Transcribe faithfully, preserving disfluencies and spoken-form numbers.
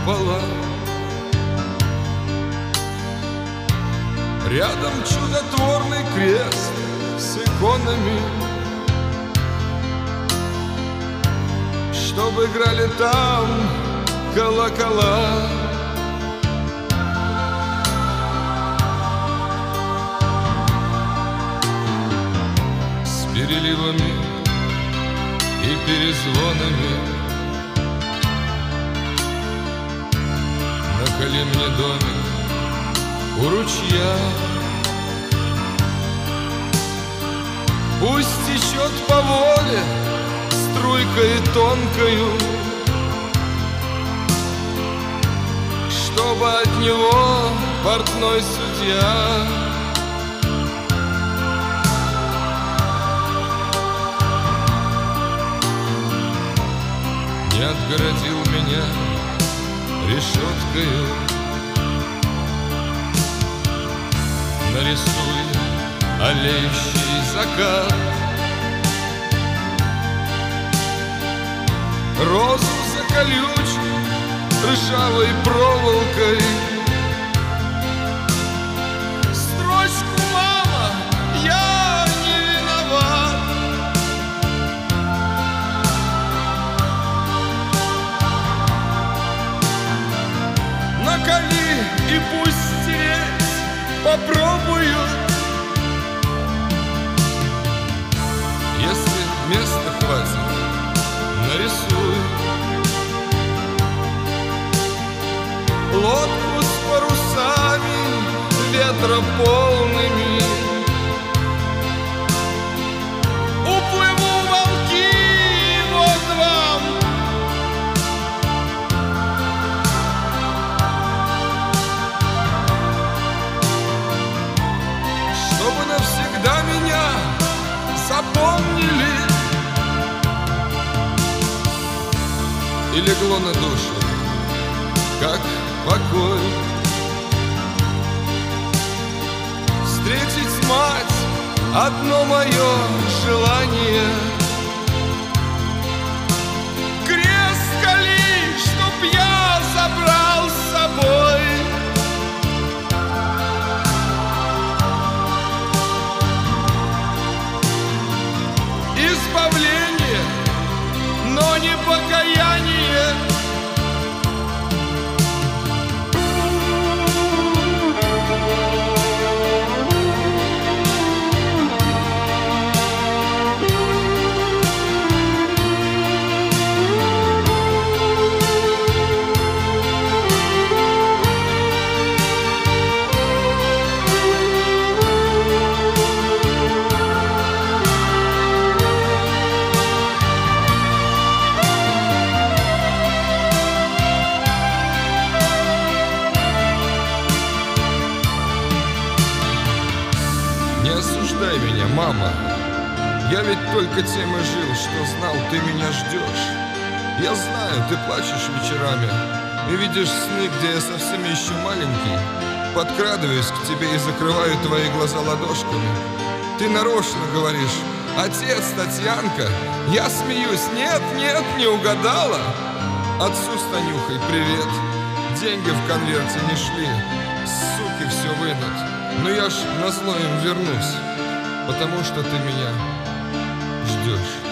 купола. Рядом чудотворный крест с иконами, чтобы играли там колокола. С переливами и перезвонами наколи мне домик у ручья. Пусть течет по воле струйкой тонкою, чтобы от него портной судья не отгородил меня решеткою. Нарисуй алеющий закат, розу заколючь ржавой проволокой. Строчку: мама, я не виноват. Наколи и пусть стереть попробую. Если места хватит, нарисуй лодку с парусами ветрополными. Уплыву в волки, вот вам. Чтобы навсегда меня запомнили. И легло на душу, как покой, встретить мать — одно мое желание. Крест кали, чтоб я забрал с собой. Избавление, но не покаяние. Не осуждай меня, мама. Я ведь только тем и жил, что знал, ты меня ждешь. Я знаю, ты плачешь вечерами и видишь сны, где я совсем еще маленький. Подкрадываюсь к тебе и закрываю твои глаза ладошками. Ты нарочно говоришь: отец, Татьянка. Я смеюсь: нет, нет, не угадала. Отцу с Танюхой привет. Деньги в конверте не шли, суки все вынут. Но я ж назло им вернусь, потому что ты меня ждешь.